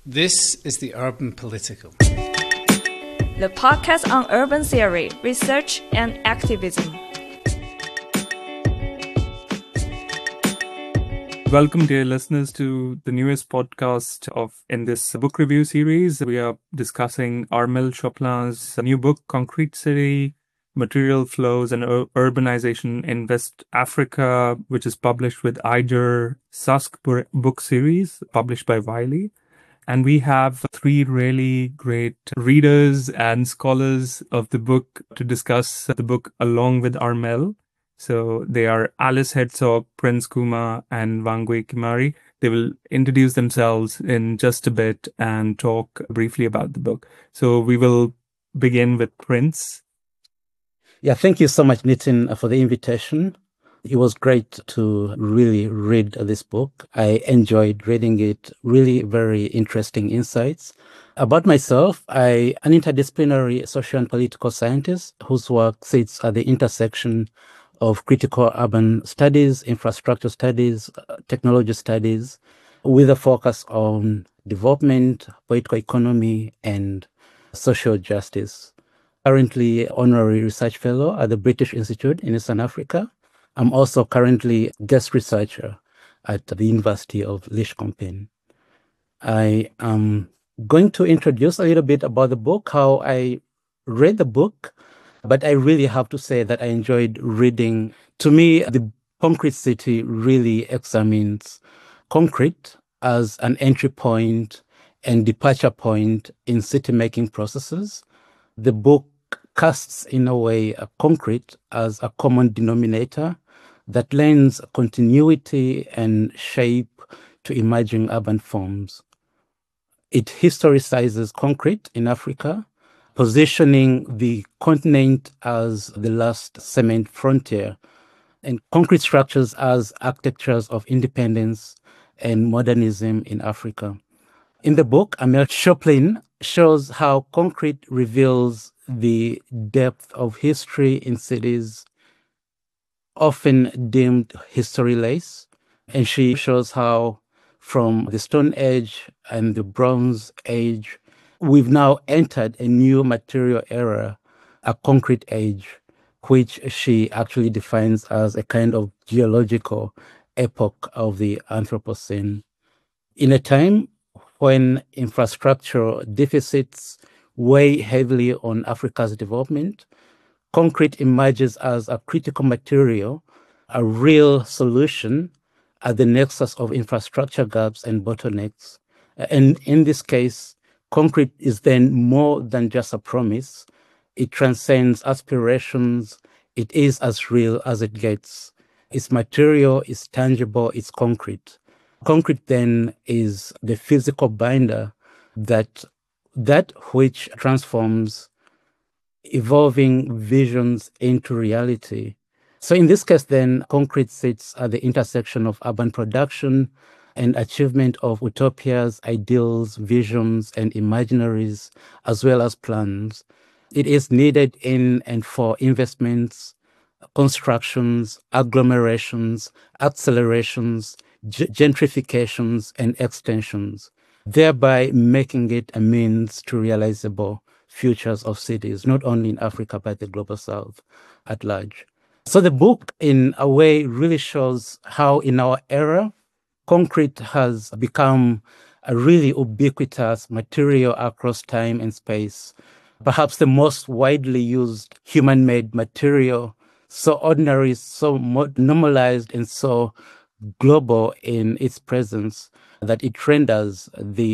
This is the Urban Political, the podcast on urban theory, research, and activism. Welcome, dear listeners, to the newest podcast in this book review series. We are discussing Armel Choplin's new book, Concrete City, Material Flows and Urbanization in West Africa, which is published with Eiger Susk book series, published by Wiley. And we have three really great readers and scholars of the book to discuss the book along with Armel. So they are Alice Herzog, Prince Kuma, and Wangui Kimari. They will introduce themselves in just a bit and talk briefly about the book. So we will begin with Prince. Yeah, thank you so much, Nitin, for the invitation. It was great to really read this book. I enjoyed reading it. Really very interesting insights. About myself, I'm an interdisciplinary social and political scientist whose work sits at the intersection of critical urban studies, infrastructure studies, technology studies, with a focus on development, political economy, and social justice. Currently honorary research fellow at the British Institute in Eastern Africa. I'm also currently guest researcher at the University of Liège-Compiègne. I am going to introduce a little bit about the book, how I read the book, but I really have to say that I enjoyed reading. To me, the Concrete City really examines concrete as an entry point and departure point in city-making processes. The book casts, in a way, concrete as a common denominator that lends continuity and shape to emerging urban forms. It historicizes concrete in Africa, positioning the continent as the last cement frontier, and concrete structures as architectures of independence and modernism in Africa. In the book, Armel Choplin shows how concrete reveals the depth of history in cities often deemed historyless. And she shows how from the Stone Age and the Bronze Age, we've now entered a new material era, a concrete age, which she actually defines as a kind of geological epoch of the Anthropocene. In a time when infrastructural deficits weigh heavily on Africa's development, concrete emerges as a critical material, a real solution at the nexus of infrastructure gaps and bottlenecks. And in this case, concrete is then more than just a promise. It transcends aspirations. It is as real as it gets. It's material, it's tangible, it's concrete. Concrete then is the physical binder that which transforms evolving visions into reality. So in this case, then, concrete sits at the intersection of urban production and achievement of utopias, ideals, visions, and imaginaries, as well as plans. It is needed in and for investments, constructions, agglomerations, accelerations, gentrifications, and extensions, thereby making it a means to realizable futures of cities, not only in Africa, but the global South at large. So the book, in a way, really shows how in our era, concrete has become a really ubiquitous material across time and space, perhaps the most widely used human-made material, so ordinary, so normalized, and so global in its presence that it renders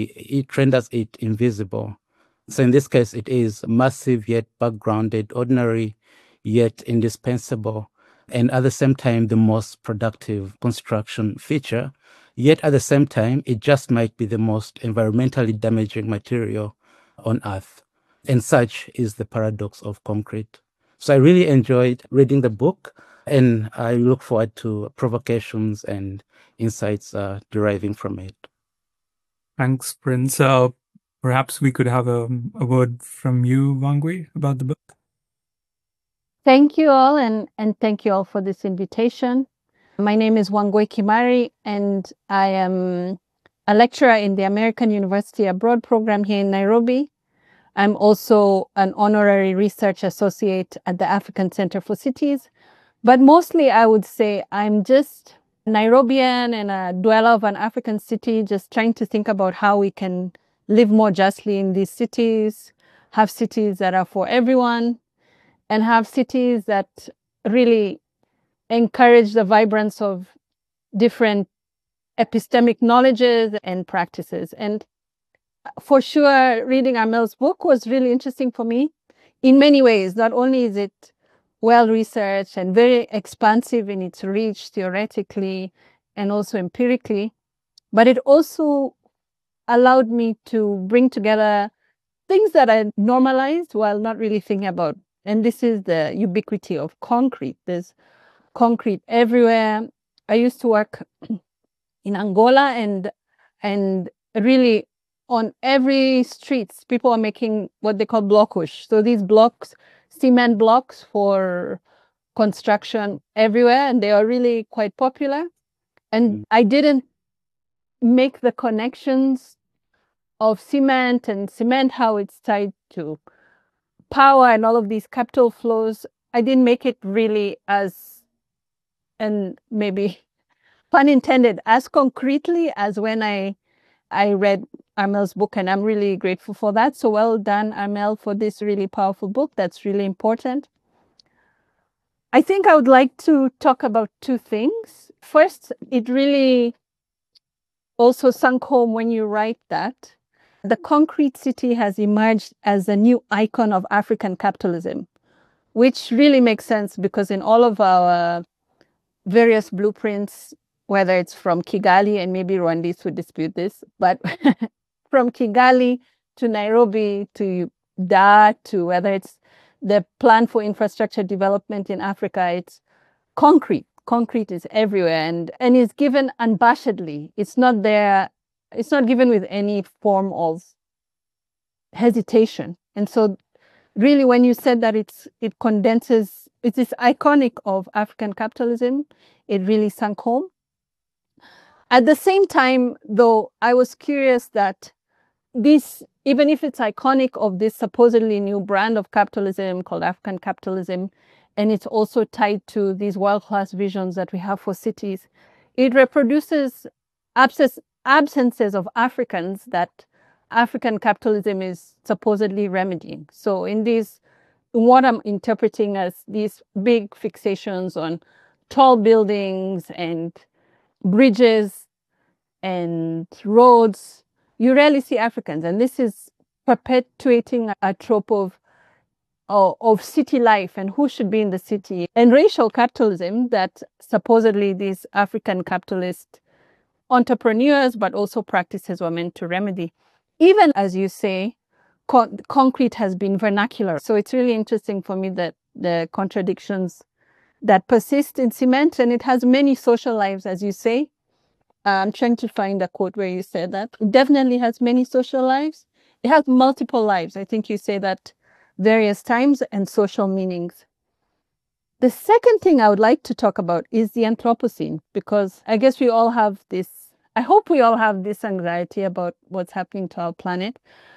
it invisible. So in this case, it is massive yet backgrounded, ordinary yet indispensable, and at the same time, the most productive construction feature. Yet at the same time, it just might be the most environmentally damaging material on Earth. And such is the paradox of concrete. So I really enjoyed reading the book, and I look forward to provocations and insights deriving from it. Thanks, Prince. Perhaps we could have a word from you, Wangui, about the book. Thank you all, and thank you all for this invitation. My name is Wangui Kimari, and I am a lecturer in the American University Abroad program here in Nairobi. I'm also an honorary research associate at the African Center for Cities. But mostly, I would say I'm just a Nairobian and a dweller of an African city, just trying to think about how we can live more justly in these cities, have cities that are for everyone, and have cities that really encourage the vibrance of different epistemic knowledges and practices. And for sure, reading Armel's book was really interesting for me in many ways. Not only is it well-researched and very expansive in its reach theoretically and also empirically, but it also allowed me to bring together things that I normalized while not really thinking about. And this is the ubiquity of concrete. There's concrete everywhere. I used to work in Angola, and really on every streets, people are making what they call blockage. So these blocks, cement blocks for construction everywhere, and they are really quite popular. And I didn't make the connections of cement and cement, how it's tied to power and all of these capital flows. I didn't make it really as, and maybe pun intended, as concretely as when I read Armel's book, and I'm really grateful for that. So well done, Armel, for this really powerful book. That's really important. I think I would like to talk about two things. First, it really also sunk home when you write that the concrete city has emerged as a new icon of African capitalism, which really makes sense because in all of our various blueprints, whether it's from Kigali, and maybe Rwandese would dispute this, but from Kigali to Nairobi to Dar to whether it's the plan for infrastructure development in Africa, it's concrete. Concrete is everywhere and is given unabashedly. It's not there. It's not given with any form of hesitation. And so really when you said that it condenses, it is iconic of African capitalism, it really sunk home. At the same time, though, I was curious that this, even if it's iconic of this supposedly new brand of capitalism called African capitalism, and it's also tied to these world-class visions that we have for cities, it reproduces absences of Africans that African capitalism is supposedly remedying. So in these, what I'm interpreting as these big fixations on tall buildings and bridges and roads, you rarely see Africans. And this is perpetuating a trope of city life and who should be in the city, and racial capitalism that supposedly these African capitalist entrepreneurs, but also practices were meant to remedy. Even as you say, concrete has been vernacular. So it's really interesting for me that the contradictions that persist in cement, and it has many social lives, as you say. I'm trying to find a quote where you said that. It definitely has many social lives. It has multiple lives. I think you say that various times, and social meanings. The second thing I would like to talk about is the Anthropocene, because I guess we all have this, I hope we all have this anxiety about what's happening to our planet.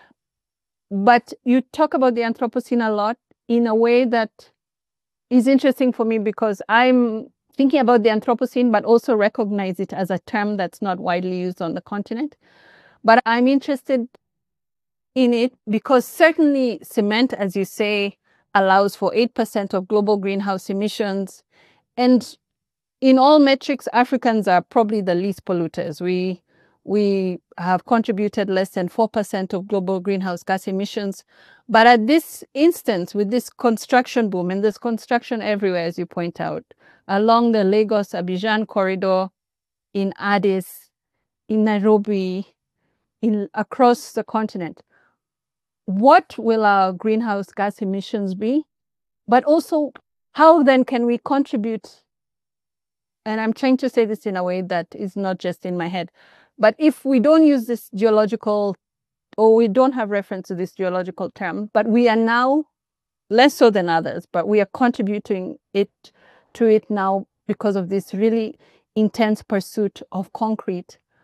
But you talk about the Anthropocene a lot in a way that is interesting for me because I'm thinking about the Anthropocene, but also recognize it as a term that's not widely used on the continent. But I'm interested in it because certainly cement, as you say, allows for 8% of global greenhouse emissions. And in all metrics, Africans are probably the least polluters. We have contributed less than 4% of global greenhouse gas emissions. But at this instance, with this construction boom, and there's construction everywhere, as you point out, along the Lagos-Abidjan corridor, in Addis, in Nairobi, across the continent, what will our greenhouse gas emissions be? But also, how then can we contribute? And I'm trying to say this in a way that is not just in my head. But if we don't use this geological, or we don't have reference to this geological term, but we are now, less so than others, but we are contributing to it now because of this really intense pursuit of concrete.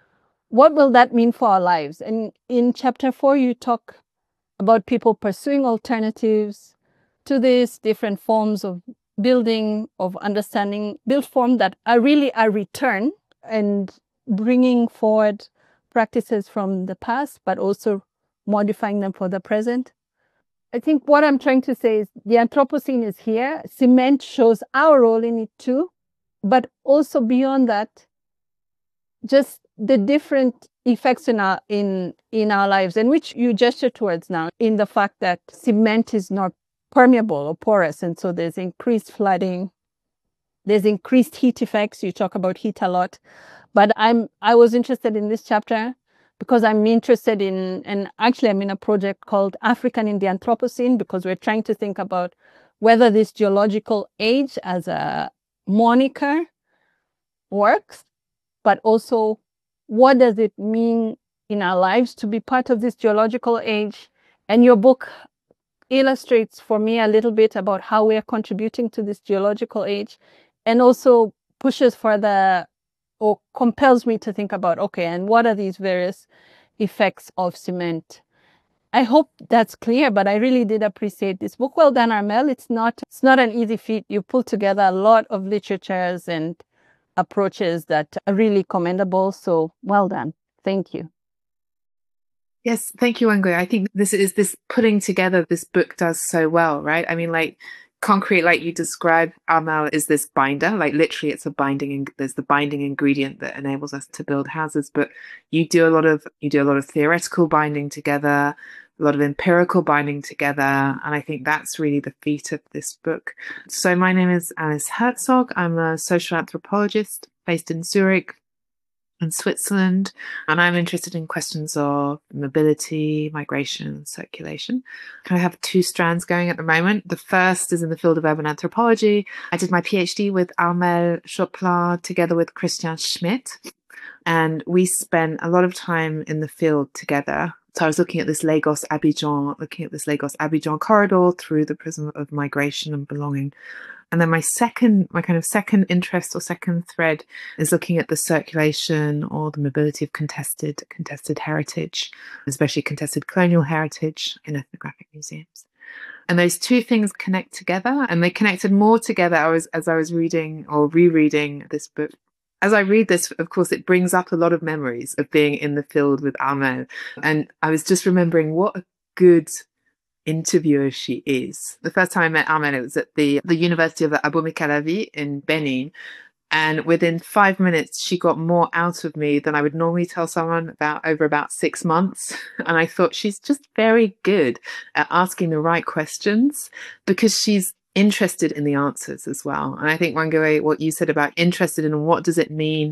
what will that mean for our lives? And in chapter 4, you talk about people pursuing alternatives to these different forms of building, of understanding, build form that are really a return and bringing forward practices from the past, but also modifying them for the present. I think what I'm trying to say is the Anthropocene is here. Cement shows our role in it too, but also beyond that, just the different effects in our lives, and which you gesture towards now, in the fact that cement is not permeable or porous, and so there's increased flooding, there's increased heat effects. You talk about heat a lot, but I was interested in this chapter because I'm interested in, and actually I'm in a project called African in the Anthropocene, because we're trying to think about whether this geological age as a moniker works, but also what does it mean in our lives to be part of this geological age. And your book illustrates for me a little bit about how we are contributing to this geological age, and also pushes further or compels me to think about, okay, and what are these various effects of cement? I hope that's clear, but I really did appreciate this book. Well done, Armelle. It's not an easy feat. You pulled together a lot of literatures and approaches that are really commendable. So well done. Thank you. Yes, thank you, Wangui. I think this putting together this book does so well, right? I mean, like concrete, like you described, Armelle, is this binder. Like literally, it's a binding, and there's the binding ingredient that enables us to build houses. But you do a lot of theoretical binding together, a lot of empirical binding together, and I think that's really the feat of this book. So my name is Alice Herzog. I'm a social anthropologist based in Zurich in Switzerland, and I'm interested in questions of mobility, migration, and circulation. I have two strands going at the moment. The first is in the field of urban anthropology. I did my PhD with Armelle Choplin together with Christian Schmidt, and we spent a lot of time in the field together. So I was looking at this Lagos-Abidjan corridor through the prism of migration and belonging. And then my kind of second interest or second thread is looking at the circulation or the mobility of contested heritage, especially contested colonial heritage in ethnographic museums. And those two things connect together, and they connected more together as I was reading or rereading this book. As I read this, of course, it brings up a lot of memories of being in the field with Armelle. And I was just remembering what a good interviewer she is. The first time I met Armelle, it was at the University of Abomey-Calavi in Benin. And within 5 minutes, she got more out of me than I would normally tell someone over about 6 months. And I thought she's just very good at asking the right questions because she's interested in the answers as well. And I think, Wangui, what you said about interested in what does it mean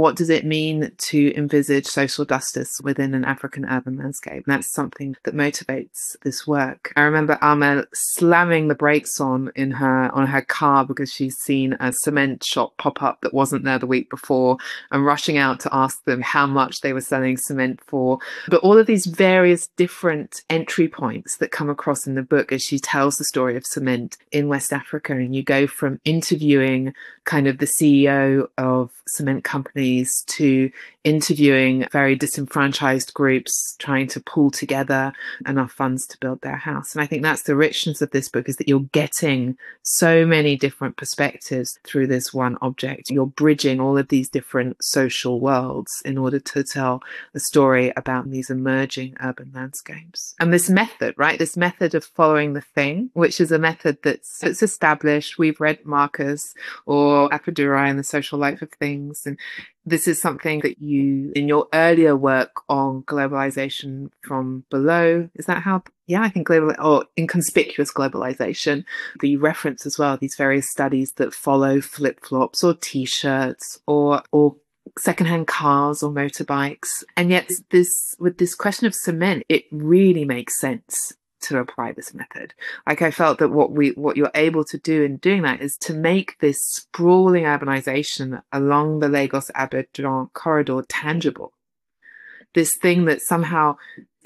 to envisage social justice within an African urban landscape? And that's something that motivates this work. I remember Armelle slamming the brakes on her car because she's seen a cement shop pop up that wasn't there the week before, and rushing out to ask them how much they were selling cement for. But all of these various different entry points that come across in the book as she tells the story of cement in West Africa, and you go from interviewing kind of the CEO of cement companies to interviewing very disenfranchised groups trying to pull together enough funds to build their house. And I think that's the richness of this book, is that you're getting so many different perspectives through this one object. You're bridging all of these different social worlds in order to tell the story about these emerging urban landscapes. And this method, right? This method of following the thing, which is a method that's established. We've read Marcus or Appadurai in The Social Life of Things. And this is something that you, in your earlier work on globalization from below, is that how? Yeah, I think global or inconspicuous globalization, the reference as well, these various studies that follow flip-flops or t-shirts or secondhand cars or motorbikes. And yet with this question of cement, it really makes sense to apply this method. Like, I felt that what you're able to do in doing that is to make this sprawling urbanization along the Lagos-Abidjan corridor tangible. This thing that somehow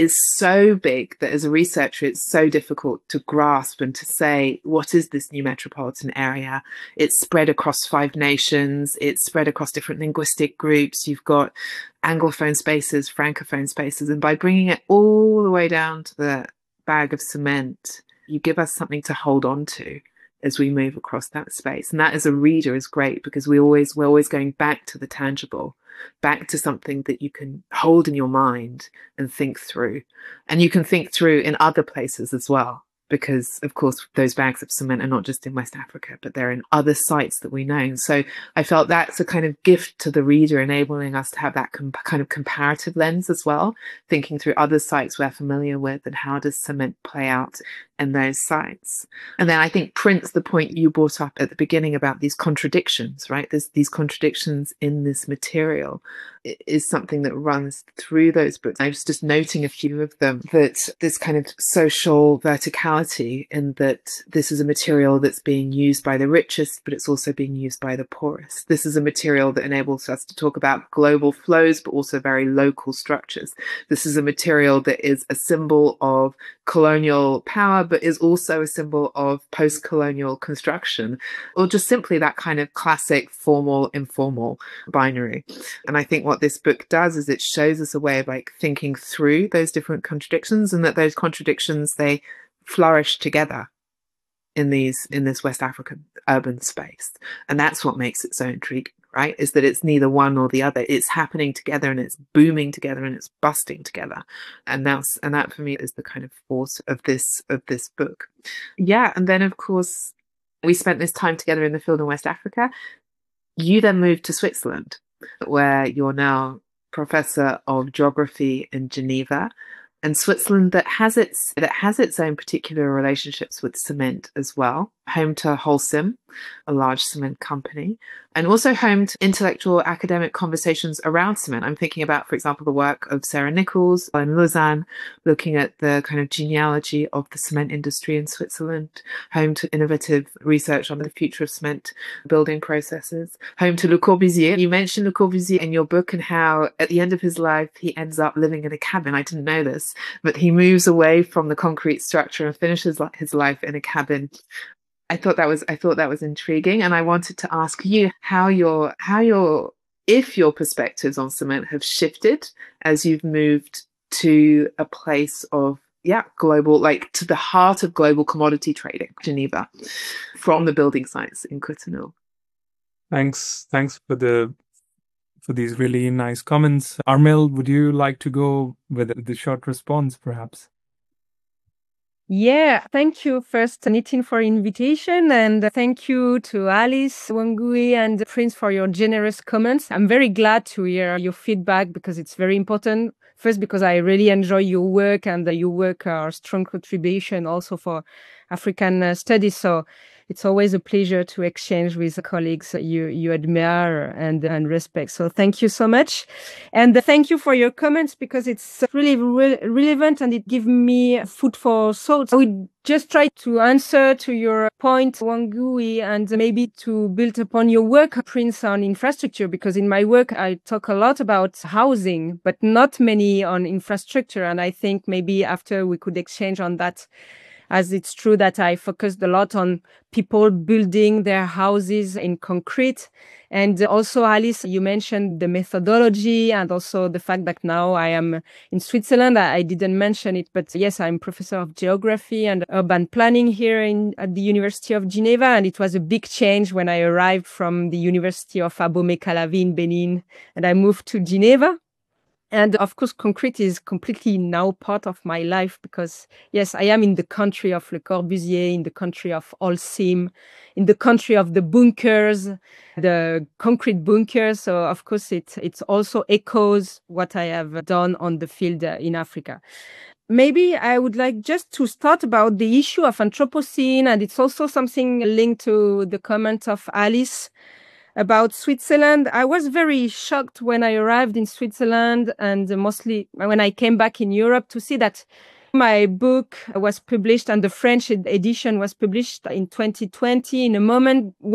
is so big that as a researcher, it's so difficult to grasp and to say, what is this new metropolitan area? It's spread across 5 nations. It's spread across different linguistic groups. You've got Anglophone spaces, Francophone spaces. And by bringing it all the way down to the bag of cement, you give us something to hold on to as we move across that space. And that as a reader is great, because we're always going back to the tangible, back to something that you can hold in your mind and think through. And you can think through in other places as well, because of course those bags of cement are not just in West Africa, but they're in other sites that we know. And so I felt that's a kind of gift to the reader, enabling us to have that kind of comparative lens as well, thinking through other sites we're familiar with and how does cement play out in those sites. And then I think Prince, the point you brought up at the beginning about these contradictions, right? There's these contradictions in this material is something that runs through those books. I was just noting a few of them, that this kind of social verticality, in that this is a material that's being used by the richest, but it's also being used by the poorest. This is a material that enables us to talk about global flows, but also very local structures. This is a material that is a symbol of colonial power, but is also a symbol of post-colonial construction, or just simply that kind of classic formal, informal binary. And I think what this book does is it shows us a way of like thinking through those different contradictions, and that those contradictions, they flourish together in this West African urban space. And that's what makes it so intriguing, right? Is that it's neither one nor the other. It's happening together, and it's booming together, and it's busting together. And that for me is the kind of force of this book. Yeah. And then of course we spent this time together in the field in West Africa. You then moved to Switzerland, where you're now professor of geography in Geneva. And Switzerland that has its own particular relationships with cement as well, home to Holcim, a large cement company, and also home to intellectual academic conversations around cement. I'm thinking about, for example, the work of Sarah Nichols in Lausanne, looking at the kind of genealogy of the cement industry in Switzerland, home to innovative research on the future of cement building processes, home to Le Corbusier. You mentioned Le Corbusier in your book, and how at the end of his life, he ends up living in a cabin. I didn't know this, but he moves away from the concrete structure and finishes his life in a cabin. I thought that was intriguing, and I wanted to ask you if your perspectives on cement have shifted as you've moved to a place of global, like to the heart of global commodity trading, Geneva, from the building sites in Cotonou. Thanks for these really nice comments. Armelle, would you like to go with the short response, perhaps? Yeah, thank you first, Nitin, for invitation, and thank you to Alice Wangui and Prince for your generous comments. I'm very glad to hear your feedback, because it's very important. First, because I really enjoy your work, and your work are a strong contribution also for African studies. So it's always a pleasure to exchange with colleagues you admire and respect. So thank you so much. And thank you for your comments, because it's really relevant, and it gives me food for thought. I would just try to answer to your point, Wangui, and maybe to build upon your work, Prince, on infrastructure, because in my work, I talk a lot about housing, but not many on infrastructure. And I think maybe after we could exchange on that, as it's true that I focused a lot on people building their houses in concrete. And also, Alice, you mentioned the methodology, and also the fact that now I am in Switzerland. I didn't mention it, but yes, I'm professor of geography and urban planning here at the University of Geneva. And it was a big change when I arrived from the University of Abomey-Calavi in Benin, and I moved to Geneva. And of course, concrete is completely now part of my life, because yes, I am in the country of Le Corbusier, in the country of Holcim, in the country of the bunkers, the concrete bunkers. So of course, it also echoes what I have done on the field in Africa. Maybe I would like just to start about the issue of Anthropocene, and it's also something linked to the comment of Alice about Switzerland. I was very shocked when I arrived in Switzerland, and mostly when I came back in Europe, to see that my book was published, and the French edition was published in 2020, in a moment when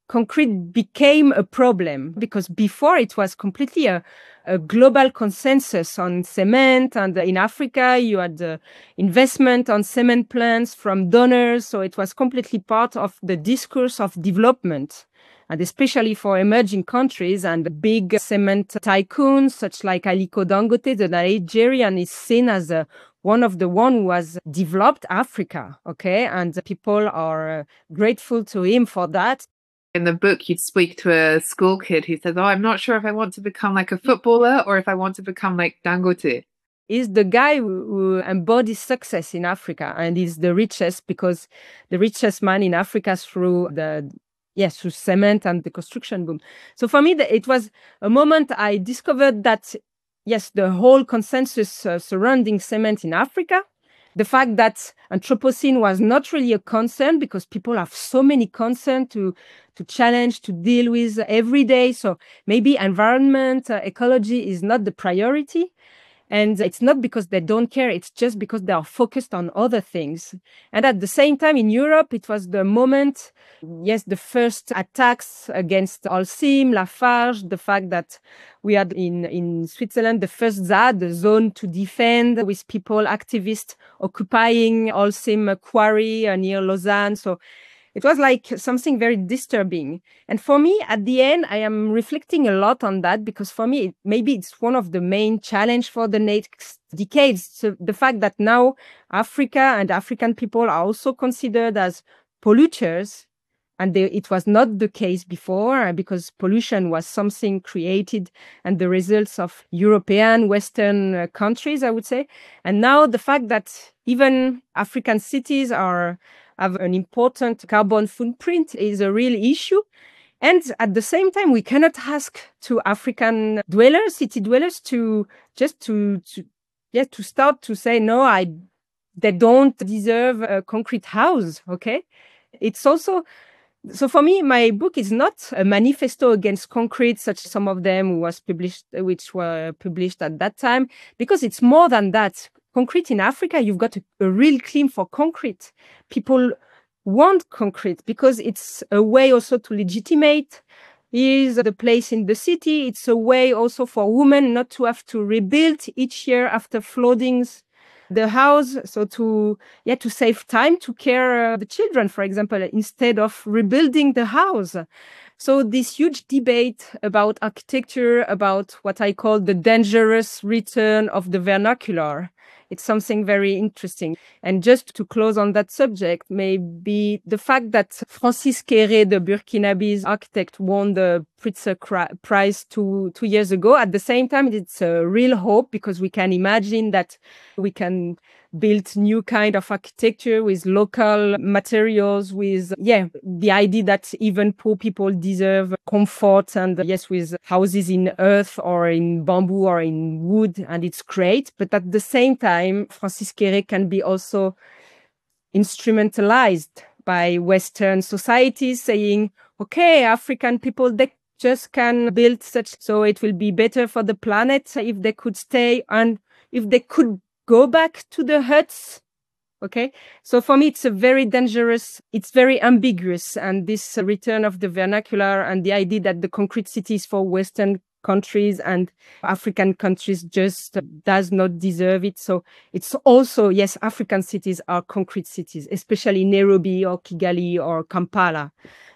concrete became a problem, because before it was completely a global consensus on cement. And in Africa, you had investment on cement plants from donors. So it was completely part of the discourse of development. And especially for emerging countries and big cement tycoons, such like Aliko Dangote, the Nigerian, is seen as one who has developed Africa. Okay. And people are grateful to him for that. In the book, you'd speak to a school kid who says, "Oh, I'm not sure if I want to become like a footballer or if I want to become like Dangote." Is the guy who embodies success in Africa, and is the richest, because the richest man in Africa through through cement and the construction boom. So for me, it was a moment I discovered that, yes, the whole consensus surrounding cement in Africa, the fact that Anthropocene was not really a concern, because people have so many concerns to challenge, to deal with every day. So maybe environment, ecology is not the priority. And it's not because they don't care, it's just because they are focused on other things. And at the same time, in Europe, it was the moment, yes, the first attacks against Holcim, Lafarge, the fact that we had in Switzerland the first ZAD, the zone to defend, with people, activists occupying Holcim quarry near Lausanne. So it was like something very disturbing. And for me, at the end, I am reflecting a lot on that, because for me, maybe it's one of the main challenge for the next decades. So the fact that now Africa and African people are also considered as polluters, and it was not the case before, because pollution was something created and the results of European, Western countries, I would say. And now the fact that even African cities have an important carbon footprint is a real issue. And at the same time, we cannot ask to African dwellers, city dwellers, to start to say, no, they don't deserve a concrete house. Okay. It's also, so for me, my book is not a manifesto against concrete, such some of them which were published at that time, because it's more than that. Concrete in Africa, you've got a real claim for concrete. People want concrete because it's a way also to legitimate is the place in the city. It's a way also for women not to have to rebuild each year after floodings the house. So to save time to care the children, for example, instead of rebuilding the house. So this huge debate about architecture, about what I call the dangerous return of the vernacular. It's something very interesting. And just to close on that subject, maybe the fact that Francis Kéré, the Burkinabese architect, won the Pritzker Prize two years ago. At the same time, it's a real hope, because we can imagine that we can build new kind of architecture with local materials, with, the idea that even poor people deserve comfort, and yes, with houses in earth or in bamboo or in wood, and it's great. But at the same time, Francis Kéré can be also instrumentalized by Western societies saying, okay, African people, they just can build such, so it will be better for the planet if they could stay and if they could go back to the huts. Okay. So for me, it's it's very ambiguous. And this return of the vernacular and the idea that the concrete cities for Western countries and African countries just does not deserve it. So it's also, yes, African cities are concrete cities, especially Nairobi or Kigali or Kampala.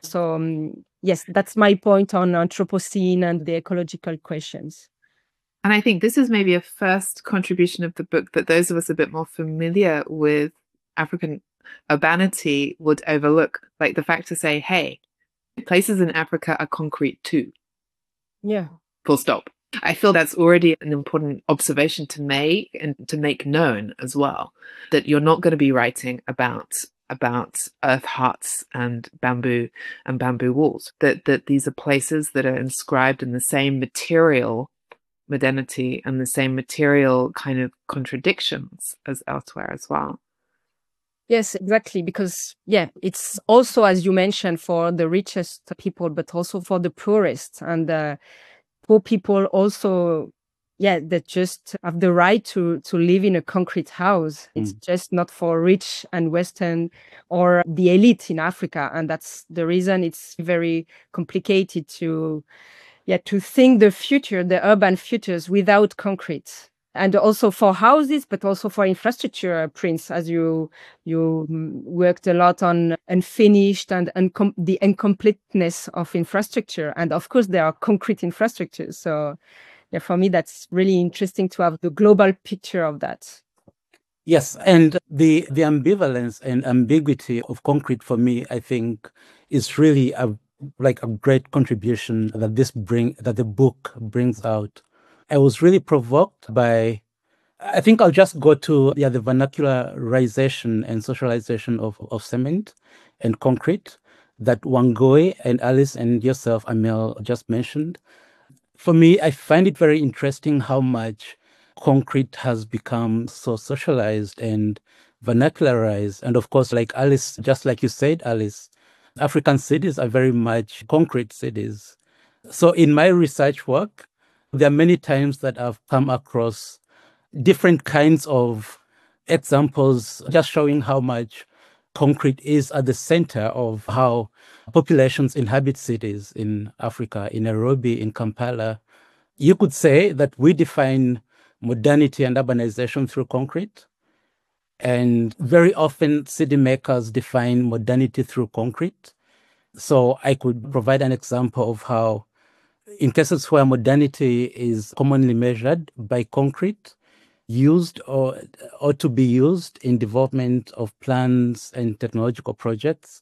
So yes, that's my point on Anthropocene and the ecological questions. And I think this is maybe a first contribution of the book that those of us a bit more familiar with African urbanity would overlook, like the fact to say, hey, places in Africa are concrete too. Yeah. Full stop. I feel that's already an important observation to make and to make known as well, that you're not going to be writing about earth huts and bamboo walls, that these are places that are inscribed in the same material modernity and the same material kind of contradictions as elsewhere as well. Yes, exactly. Because, it's also, as you mentioned, for the richest people, but also for the poorest. And poor people also that just have the right to live in a concrete house. It's just not for rich and Western or the elite in Africa. And that's the reason it's very complicated to think the future, the urban futures without concrete. And also for houses, but also for infrastructure, Prince, as you worked a lot on unfinished and the incompleteness of infrastructure. And of course, there are concrete infrastructures. So for me, that's really interesting to have the global picture of that. Yes, and the ambivalence and ambiguity of concrete for me, I think, is really a great contribution that the book brings out. I was really provoked by, I think I'll just go to the vernacularization and socialization of cement and concrete that Wangui and Alice and yourself, Amel, just mentioned. For me, I find it very interesting how much concrete has become so socialized and vernacularized. And of course, like Alice, just like you said, Alice, African cities are very much concrete cities. So in my research work, there are many times that I've come across different kinds of examples, just showing how much concrete is at the center of how populations inhabit cities in Africa, in Nairobi, in Kampala. You could say that we define modernity and urbanization through concrete. And very often city makers define modernity through concrete. So I could provide an example of how in cases where modernity is commonly measured by concrete, used or to be used in development of plans and technological projects.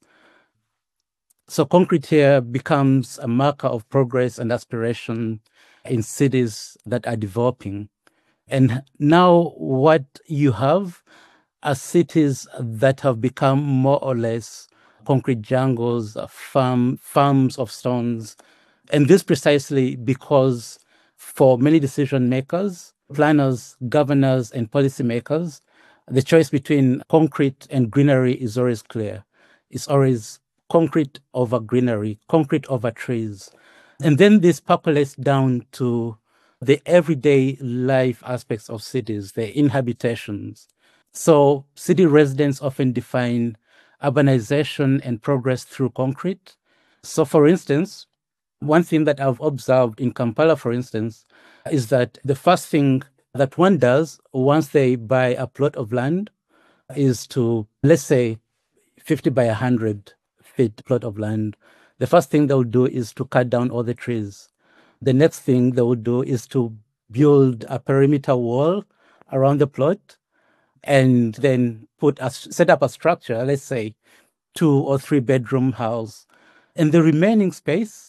So concrete here becomes a marker of progress and aspiration in cities that are developing. And now what you have are cities that have become more or less concrete jungles, farms of stones. And this precisely because for many decision makers, planners, governors, and policymakers, the choice between concrete and greenery is always clear. It's always concrete over greenery, concrete over trees. And then this percolates down to the everyday life aspects of cities, their inhabitations. So city residents often define urbanization and progress through concrete. So for instance, one thing that I've observed in Kampala, for instance, is that the first thing that one does once they buy a plot of land is to, let's say, 50 by 100 feet plot of land. The first thing they'll do is to cut down all the trees. The next thing they will do is to build a perimeter wall around the plot and then set up a structure, let's say 2 or 3 bedroom house. And the remaining space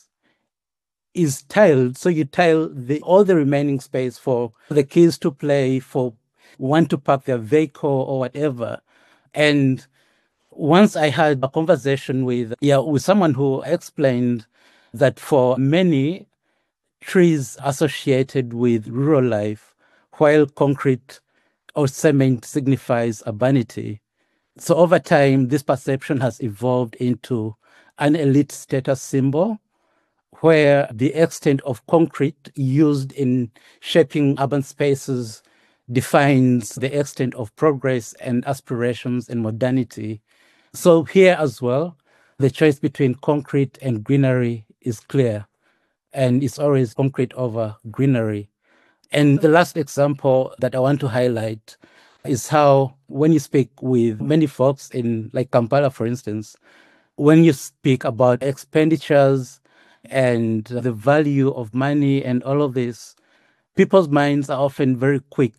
is tiled. So you tile all the remaining space for the kids to play, for one to park their vehicle or whatever. And once I had a conversation with someone who explained that for many, trees associated with rural life, while concrete or cement signifies urbanity. So over time, this perception has evolved into an elite status symbol, where the extent of concrete used in shaping urban spaces defines the extent of progress and aspirations in modernity. So here as well, the choice between concrete and greenery is clear, and it's always concrete over greenery. And the last example that I want to highlight is how when you speak with many folks in like Kampala, for instance, when you speak about expenditures and the value of money and all of this, people's minds are often very quick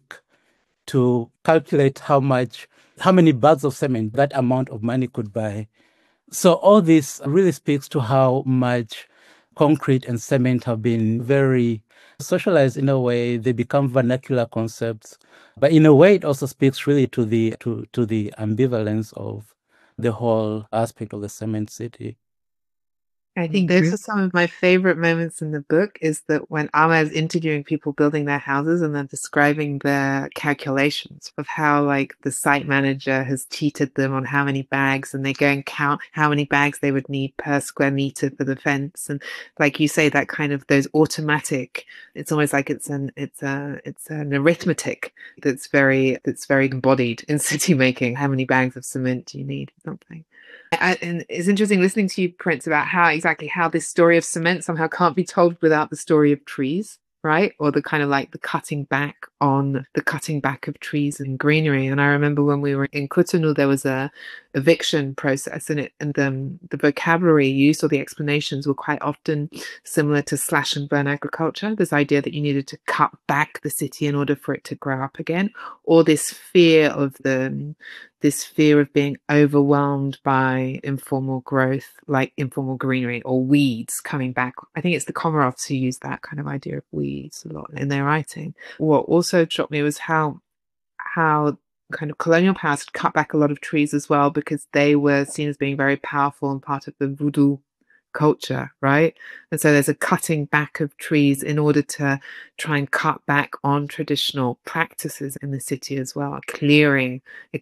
to calculate how many bags of cement that amount of money could buy. So all this really speaks to how much concrete and cement have been very socialized in a way. They become vernacular concepts. But in a way, it also speaks really to the ambivalence of the whole aspect of the cement city. I think those are some of my favorite moments in the book, is that when Amma is interviewing people building their houses and then describing their calculations of how like the site manager has cheated them on how many bags, and they go and count how many bags they would need per square meter for the fence. And like you say, that kind of those automatic, it's almost like it's an arithmetic that's very embodied in city making. How many bags of cement do you need? Something. And it's interesting listening to you, Prince, about how this story of cement somehow can't be told without the story of trees, right? Or the kind of like the cutting back of trees and greenery. And I remember when we were in Cotonou, there was a eviction process, and the vocabulary used or the explanations were quite often similar to slash and burn agriculture. This idea that you needed to cut back the city in order for it to grow up again, or this fear of being overwhelmed by informal growth, like informal greenery or weeds coming back. I think it's the Comaroffs who use that kind of idea of weeds a lot in their writing. What also struck me was how kind of colonial powers had cut back a lot of trees as well, because they were seen as being very powerful and part of the voodoo culture, right? And so there's a cutting back of trees in order to try and cut back on traditional practices in the city as well, a clearing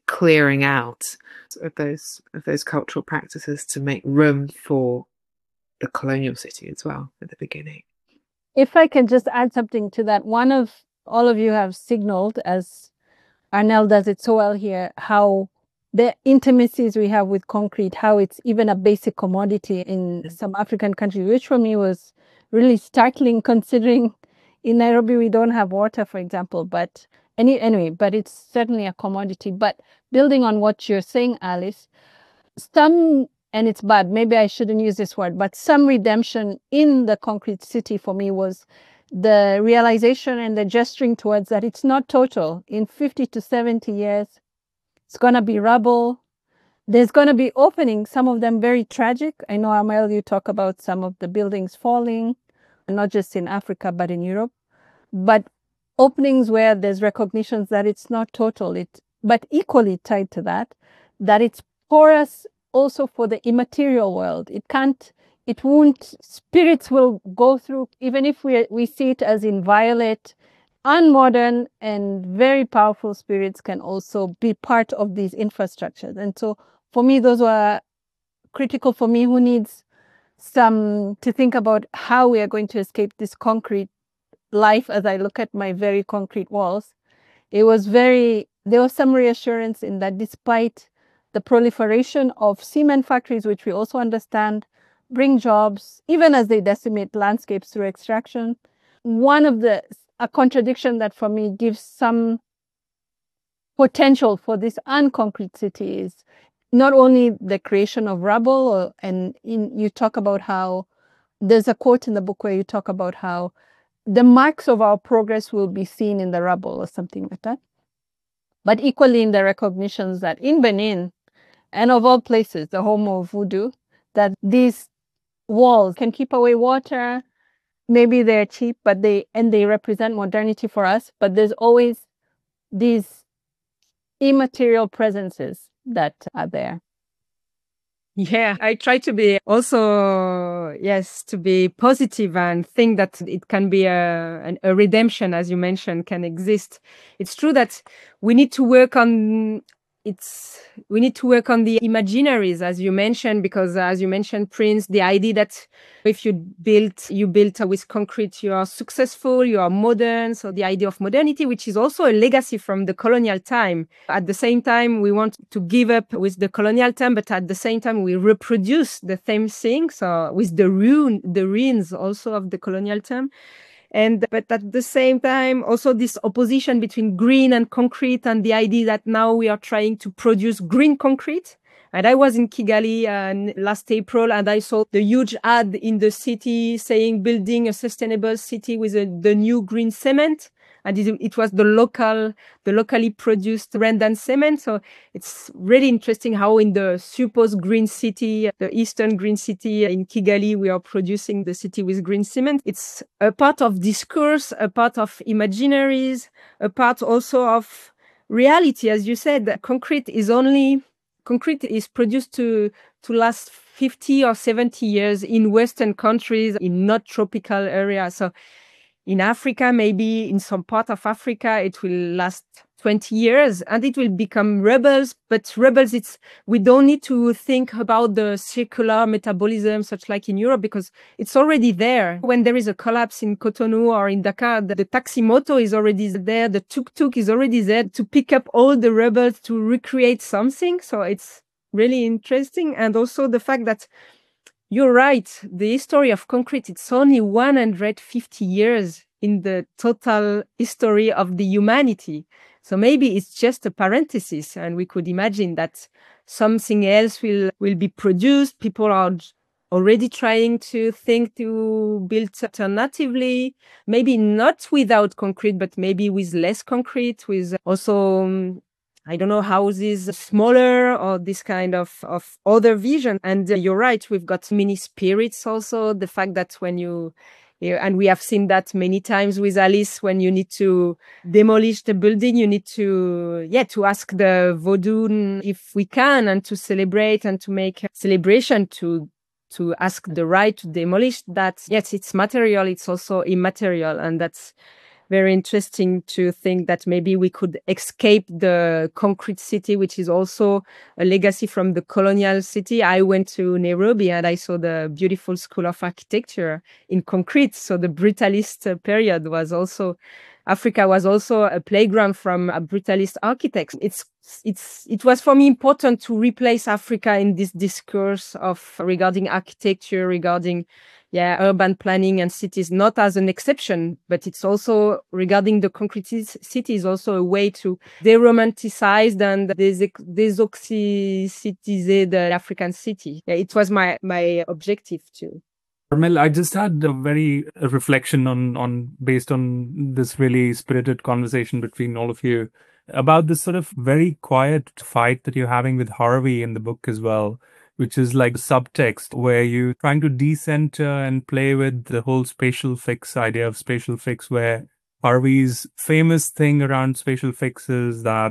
out of those cultural practices to make room for the colonial city as well at the beginning. If I can just add something to that, one of all of you have signaled, as Arnel does it so well here, how the intimacies we have with concrete, how it's even a basic commodity in some African countries, which for me was really startling, considering in Nairobi we don't have water, for example. But anyway, but it's certainly a commodity. But building on what you're saying, Alice, and it's bad, maybe I shouldn't use this word, but some redemption in the concrete city for me was the realization and the gesturing towards that it's not total. In 50 to 70 years, it's going to be rubble. There's going to be openings, some of them very tragic. I know, Amel, you talk about some of the buildings falling, not just in Africa, but in Europe. But openings where there's recognition that it's not total, but equally tied to that it's porous also for the immaterial world. Spirits will go through, even if we see it as inviolate, unmodern and very powerful spirits can also be part of these infrastructures. And so for me, those were critical for me, who needs some to think about how we are going to escape this concrete life. As I look at my very concrete walls, there was some reassurance in that despite the proliferation of cement factories, which we also understand bring jobs, even as they decimate landscapes through extraction. A contradiction that for me gives some potential for this unconcrete city is not only the creation of rubble, you talk about how there's a quote in the book where you talk about how the marks of our progress will be seen in the rubble or something like that. But equally in the recognitions that in Benin, and of all places, the home of voodoo, that these walls can keep away water. Maybe they're cheap, but they represent modernity for us. But there's always these immaterial presences that are there. Yeah, I try to be also, to be positive and think that it can be a redemption, as you mentioned, can exist. It's true that we need to work on the imaginaries, as you mentioned, because as you mentioned, Prince, the idea that if you built with concrete, you are successful, you are modern. So the idea of modernity, which is also a legacy from the colonial time. At the same time, we want to give up with the colonial time, but at the same time, we reproduce the same thing. So with the ruins also of the colonial time. But at the same time, also this opposition between green and concrete, and the idea that now we are trying to produce green concrete. And I was in Kigali last April, and I saw the huge ad in the city saying building a sustainable city with the new green cement. And it was the locally produced Rendan cement. So it's really interesting how in the supposed green city, the eastern green city in Kigali, we are producing the city with green cement. It's a part of discourse, a part of imaginaries, a part also of reality. As you said, concrete is produced to last 50 or 70 years in Western countries, in not tropical areas. So in Africa, maybe in some part of Africa, it will last 20 years and it will become rebels. But rebels, we don't need to think about the circular metabolism, such like in Europe, because it's already there. When there is a collapse in Cotonou or in Dakar, the taxi moto is already there. The tuk-tuk is already there to pick up all the rebels to recreate something. So it's really interesting. And also the fact that you're right, the history of concrete, it's only 150 years in the total history of the humanity. So maybe it's just a parenthesis, and we could imagine that something else will be produced. People are already trying to think to build alternatively, maybe not without concrete, but maybe with less concrete, with also I don't know, houses smaller or this kind of other vision. And you're right, we've got mini spirits also. The fact that when and we have seen that many times with Alice, when you need to demolish the building, you need to ask the Vodun if we can, and to celebrate and to make a celebration to ask the right to demolish that. Yes, it's material, it's also immaterial. And that's very interesting to think that maybe we could escape the concrete city, which is also a legacy from the colonial city. I went to Nairobi and I saw the beautiful School of Architecture in concrete. So the brutalist period was also, Africa was also a playground from a brutalist architects. It was for me important to replace Africa in this discourse of regarding architecture, regarding urban planning and cities, not as an exception, but it's also regarding the concrete city is also a way to de-romanticize and desoxycitize the African city. It was my objective too. Armelle, I just had a reflection on based on this really spirited conversation between all of you about this sort of very quiet fight that you're having with Harvey in the book as well, which is like subtext where you're trying to decenter and play with the whole spatial fix idea of spatial fix, where Harvey's famous thing around spatial fix is that,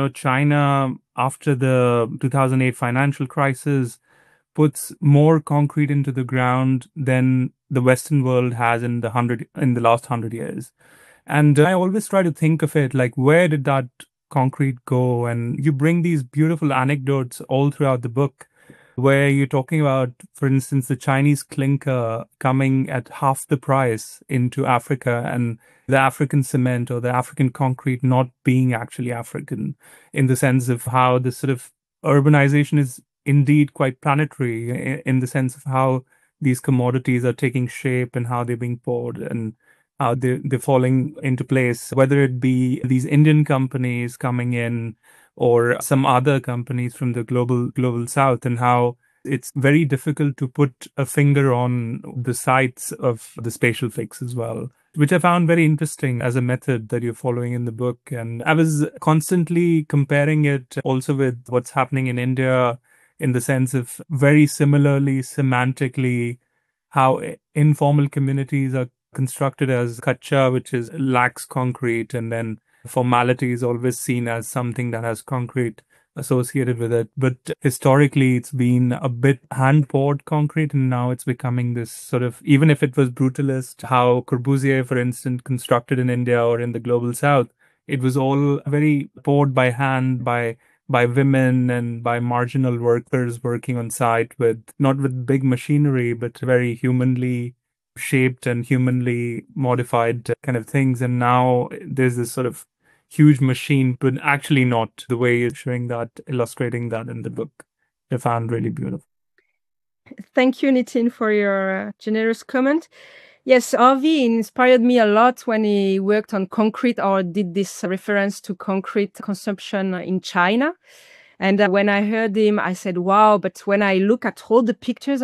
China, after the 2008 financial crisis, puts more concrete into the ground than the Western world has in the last 100 years. And I always try to think of it like, where did that concrete go? And you bring these beautiful anecdotes all throughout the book, where you're talking about, for instance, the Chinese clinker coming at half the price into Africa, and the African cement or the African concrete not being actually African, in the sense of how this sort of urbanization is indeed quite planetary, in the sense of how these commodities are taking shape and how they're being poured and how they're falling into place, whether it be these Indian companies coming in or some other companies from the global south, and how it's very difficult to put a finger on the sites of the spatial fix as well, which I found very interesting as a method that you're following in the book. And I was constantly comparing it also with what's happening in India, in the sense of very similarly, semantically, how informal communities are constructed as kacha, which is lacks concrete, and then formality is always seen as something that has concrete associated with it. But historically, it's been a bit hand-poured concrete, and now it's becoming this sort of, even if it was brutalist, how Corbusier, for instance, constructed in India or in the global south, it was all very poured by hand, by women and by marginal workers working on site not with big machinery, but very humanly shaped and humanly modified kind of things. And now there's this sort of huge machine, but actually not the way you're showing that, illustrating that in the book. I found really beautiful. Thank you, Nitin, for your generous comment. Yes, Harvey inspired me a lot when he worked on concrete, or did this reference to concrete consumption in China. And when I heard him, I said, wow, but when I look at all the pictures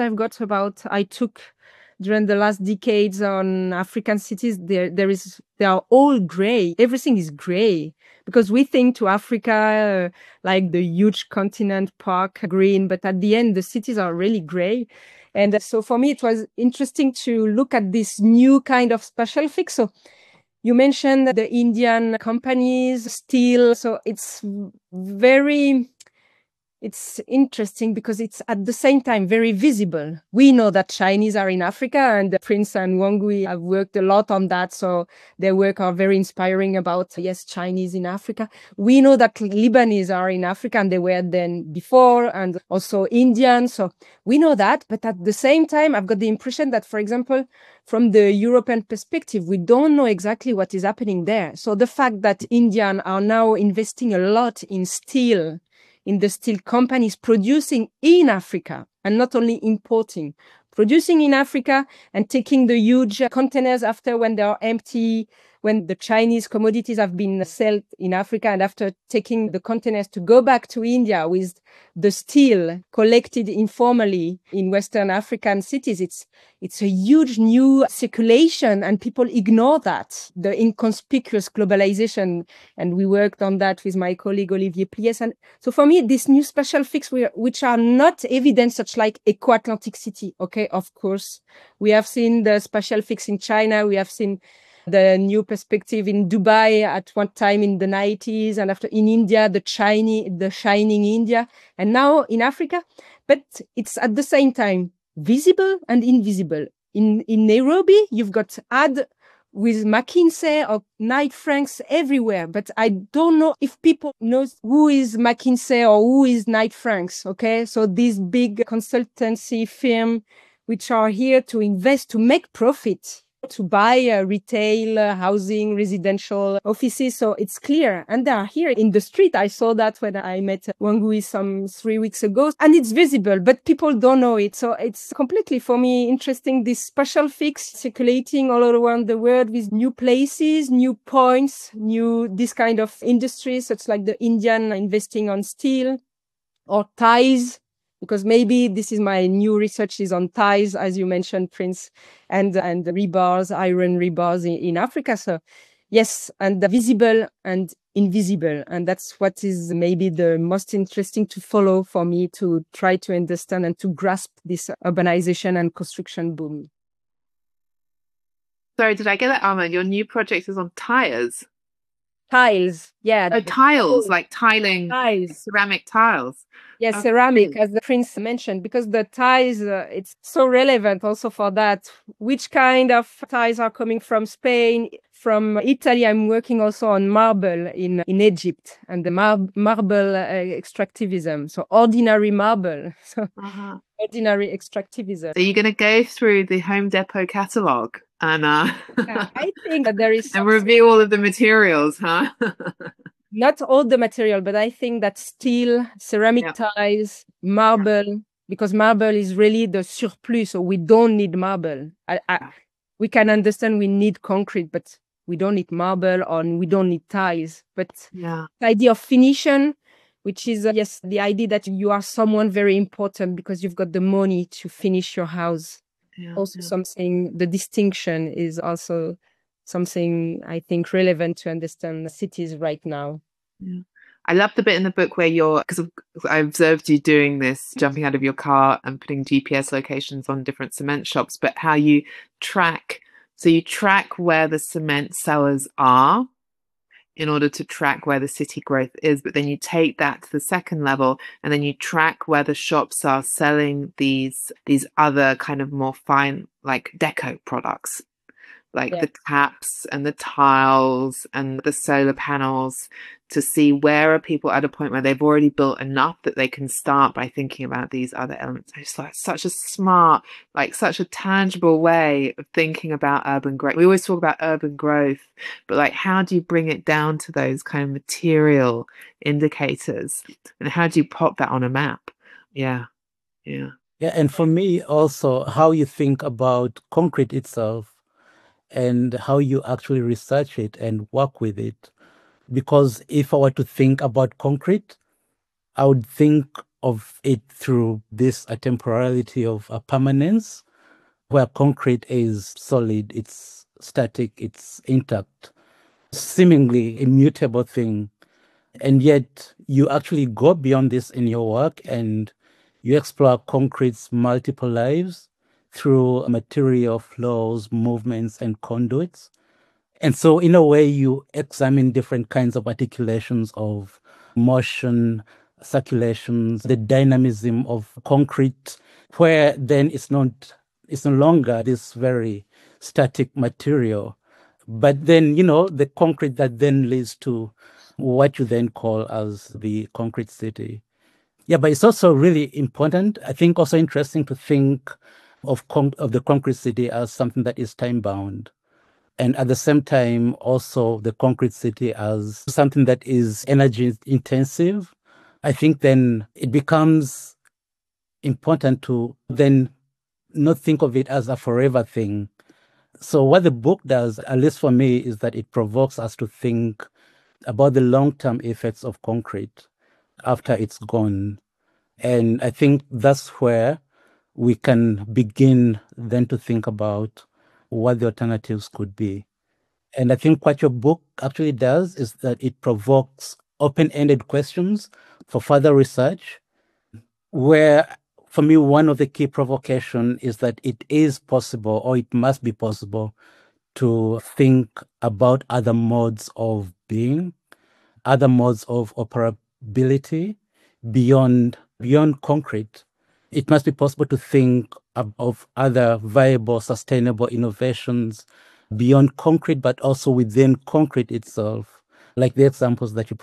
I took during the last decades on African cities, they are all gray. Everything is gray, because we think to Africa like the huge continent park green, but at the end, the cities are really gray. And so for me, it was interesting to look at this new kind of spatial fix. So you mentioned the Indian companies, steel. So it's very it's interesting because it's at the same time very visible. We know that Chinese are in Africa, and Prince and Wangui have worked a lot on that. So their work are very inspiring about, yes, Chinese in Africa. We know that Lebanese are in Africa, and they were then before, and also Indian. So we know that. But at the same time, I've got the impression that, for example, from the European perspective, we don't know exactly what is happening there. So the fact that Indian are now investing a lot in steel, in the steel companies producing in Africa and not only importing, producing in Africa and taking the huge containers after when they are empty, when the Chinese commodities have been sold in Africa, and after taking the containers to go back to India with the steel collected informally in Western African cities, it's a huge new circulation, and people ignore that, the inconspicuous globalization. And we worked on that with my colleague Olivier Plies. And so for me, these new special fix, which are not evident, such like Eco-Atlantic City, okay, of course. We have seen the special fix in China. We have seen the new perspective in Dubai at one time in the 90s, and after in India, the shining India, and now in Africa. But it's at the same time visible and invisible. In Nairobi, you've got ad with McKinsey or Knight Franks everywhere, but I don't know if people know who is McKinsey or who is Knight Franks, okay? So these big consultancy firms which are here to invest, to make profit, to buy retail, housing, residential offices. So it's clear. And they are here in the street. I saw that when I met Wangui some 3 weeks ago, and it's visible, but people don't know it. So it's completely, for me, interesting, this special fix circulating all around the world with new places, new points, this kind of industries, such like the Indian investing on steel or ties. Because maybe this is my new research is on ties, as you mentioned, Prince, and rebars, iron rebars in Africa. So yes, and the visible and invisible. And that's what is maybe the most interesting to follow for me, to try to understand and to grasp this urbanization and construction boom. Sorry, did I get that, Armelle? Your new project is on tires. Tiles, yeah. Oh, tiles, like tiling, tiles. Ceramic tiles. Yes, okay. Ceramic, as the Prince mentioned, because the tiles, it's so relevant also for that. Which kind of tiles are coming from Spain, from Italy? I'm working also on marble in Egypt, and the marble extractivism. So ordinary marble, so ordinary extractivism. So you're going to go through the Home Depot catalogue and yeah, I think that there is and review all of the materials, huh? Not all the material, but I think that steel, ceramic tiles, marble, because marble is really the surplus, so we don't need marble. We can understand we need concrete, but we don't need marble, or we don't need tiles. But the idea of finishing, which is, yes, the idea that you are someone very important because you've got the money to finish your house. Something, the distinction is also something I think relevant to understand the cities right now. Yeah. I love the bit in the book where because I observed you doing this, jumping out of your car and putting GPS locations on different cement shops, but how you track where the cement sellers are in order to track where the city growth is, but then you take that to the second level and then you track where the shops are selling these other kind of more fine, like deco products, like the taps and the tiles and the solar panels, to see where are people at a point where they've already built enough that they can start by thinking about these other elements. It's like such a smart, like such a tangible way of thinking about urban growth. We always talk about urban growth, but like, how do you bring it down to those kind of material indicators, and how do you pop that on a map? Yeah. And for me also, how you think about concrete itself and how you actually research it and work with it. Because if I were to think about concrete, I would think of it through this temporality of permanence, where concrete is solid, it's static, it's intact, seemingly immutable thing. And yet you actually go beyond this in your work and you explore concrete's multiple lives through material flows, movements, and conduits. And so in a way, you examine different kinds of articulations of motion, circulations, the dynamism of concrete, where then it's no longer this very static material, but then, the concrete that then leads to what you then call as the concrete city. Yeah, but it's also really important, I think also interesting to think of the concrete city as something that is time-bound. And at the same time, also the concrete city as something that is energy intensive. I think then it becomes important to then not think of it as a forever thing. So what the book does, at least for me, is that it provokes us to think about the long-term effects of concrete after it's gone. And I think that's where we can begin then to think about what the alternatives could be. And I think what your book actually does is that it provokes open-ended questions for further research, where for me, one of the key provocation is that it is possible, or it must be possible, to think about other modes of being, other modes of operability beyond concrete. It must be possible to think of other viable, sustainable innovations beyond concrete, but also within concrete itself, like the examples that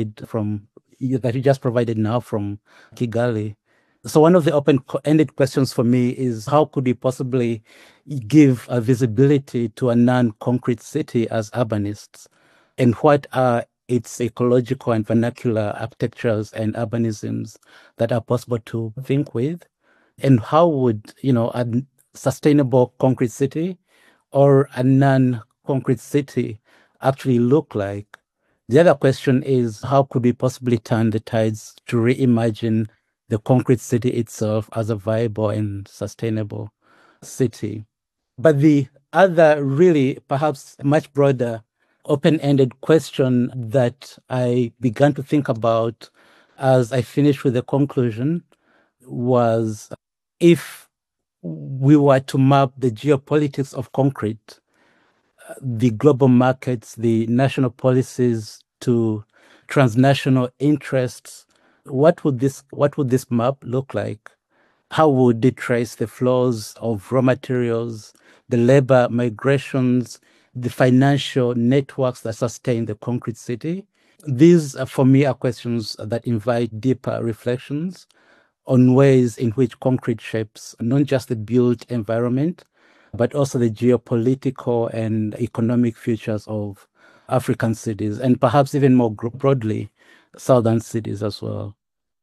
you just provided now from Kigali. So one of the open-ended questions for me is, how could we possibly give a visibility to a non-concrete city as urbanists? And what are its ecological and vernacular architectures and urbanisms that are possible to think with? And how would, a sustainable concrete city or a non-concrete city actually look like? The other question is, how could we possibly turn the tides to reimagine the concrete city itself as a viable and sustainable city? But the other really perhaps much broader open-ended question that I began to think about as I finished with the conclusion was, if we were to map the geopolitics of concrete, the global markets, the national policies to transnational interests, what would this map look like? How would it trace the flows of raw materials, the labor migrations, the financial networks that sustain the concrete city? These, for me, are questions that invite deeper reflections on ways in which concrete shapes not just the built environment, but also the geopolitical and economic futures of African cities, and perhaps even more broadly, Southern cities as well.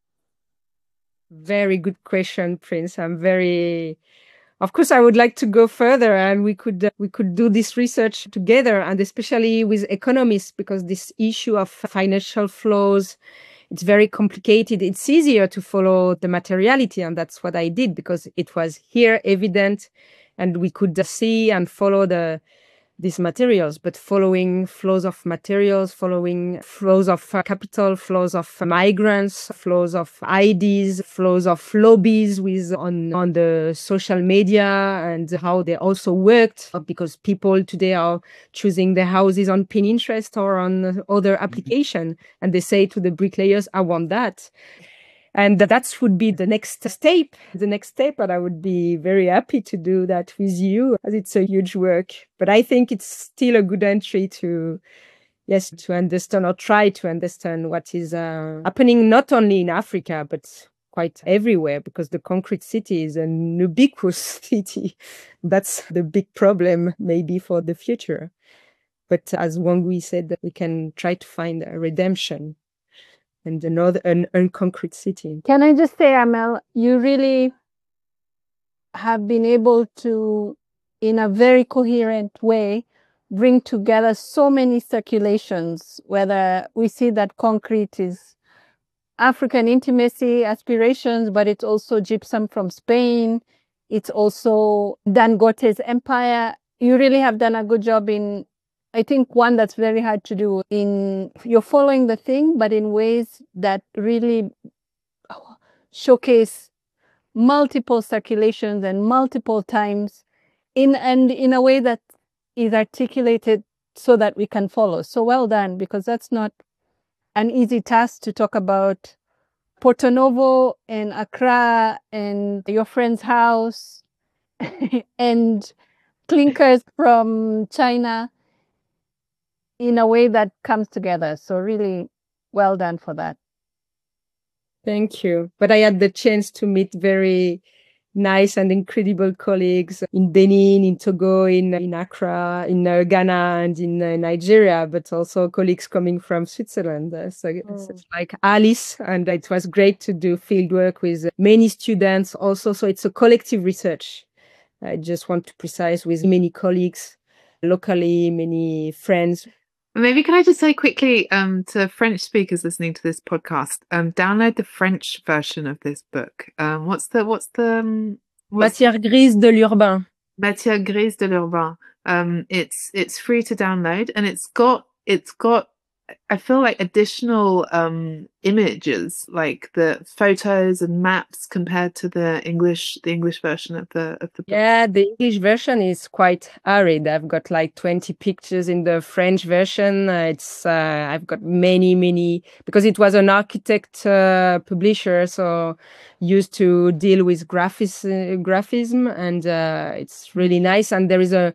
Very good question, Prince. Of course, I would like to go further, and we could do this research together, and especially with economists, because this issue of financial flows, it's very complicated. It's easier to follow the materiality, and that's what I did, because it was here evident, and we could see and follow these materials. But following flows of materials, following flows of capital, flows of migrants, flows of IDs, flows of lobbies on the social media, and how they also worked, because people today are choosing their houses on Pinterest or on other application, and they say to the bricklayers, I want that. And that would be the next step. And I would be very happy to do that with you, as it's a huge work. But I think it's still a good entry to understand, or try to understand, what is happening not only in Africa, but quite everywhere, because the concrete city is an ubiquitous city. That's the big problem maybe for the future. But as Wangui said, that we can try to find a redemption and an unconcrete city. Can I just say, Amel, you really have been able to, in a very coherent way, bring together so many circulations, whether we see that concrete is African intimacy, aspirations, but it's also gypsum from Spain. It's also Dangote's empire. You really have done a good job in, I think, one that's very hard to do, in you're following the thing, but in ways that really showcase multiple circulations and multiple times in a way that is articulated so that we can follow. So well done, because that's not an easy task to talk about Porto Novo and Accra and your friend's house and clinkers from China in a way that comes together. So really well done for that. Thank you. But I had the chance to meet very nice and incredible colleagues in Benin, in Togo, in Accra, in Ghana, and in Nigeria, but also colleagues coming from Switzerland. Such like Alice, and it was great to do field work with many students also. So it's a collective research. I just want to precise with many colleagues locally, many friends. Maybe can I just say quickly to French speakers listening to this podcast, download the French version of this book. What's Matière grise de l'urbain. Matière grise de l'urbain. It's free to download, and it's got I feel like additional images, like the photos and maps compared to the English version of the book. Yeah, the English version is quite arid. I've got like 20 pictures in the French version. I've got many because it was an architect publisher, so used to deal with graphism, and it's really nice. And there is a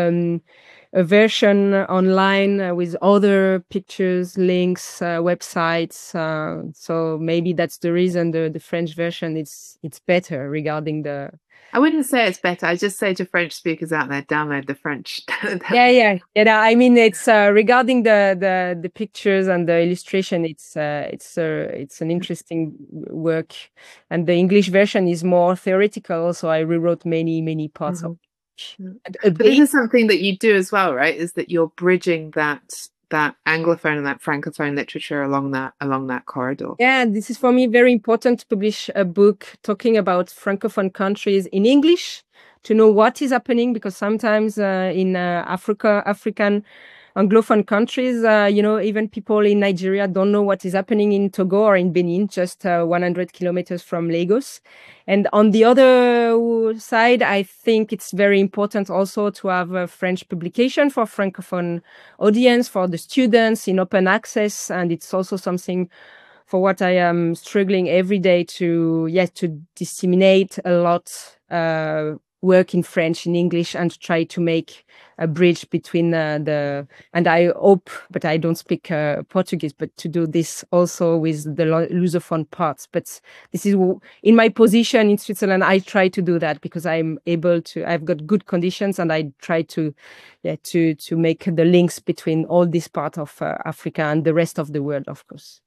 version online with other pictures, links, websites. So maybe that's the reason the French version it's better regarding the. I wouldn't say it's better. I just say to French speakers out there, download the French. Yeah. I mean, it's regarding the pictures and the illustration. It's an interesting work, and the English version is more theoretical. So I rewrote many parts of. But this is something that you do as well, right? Is that you're bridging that Anglophone and that Francophone literature along that corridor. Yeah, this is for me very important to publish a book talking about Francophone countries in English, to know what is happening, because sometimes in African Anglophone countries, even people in Nigeria don't know what is happening in Togo or in Benin, just 100 kilometers from Lagos. And on the other side, I think it's very important also to have a French publication for Francophone audience, for the students in open access. And it's also something for what I am struggling every day to disseminate a lot work in French, in English, and to try to make a bridge between and I hope, but I don't speak Portuguese, but to do this also with the Lusophone parts. But this is in my position in Switzerland, I try to do that because I'm able to, I've got good conditions, and I try to make the links between all this part of Africa and the rest of the world, of course.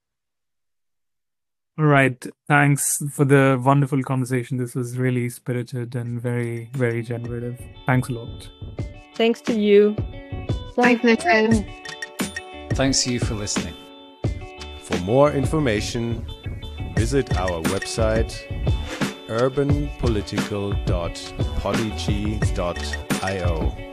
All right. Thanks for the wonderful conversation. This was really spirited and very, very generative. Thanks a lot. Thanks to you. Thanks, Nitin. Thanks to you for listening. For more information, visit our website urbanpolitical.podigy.io.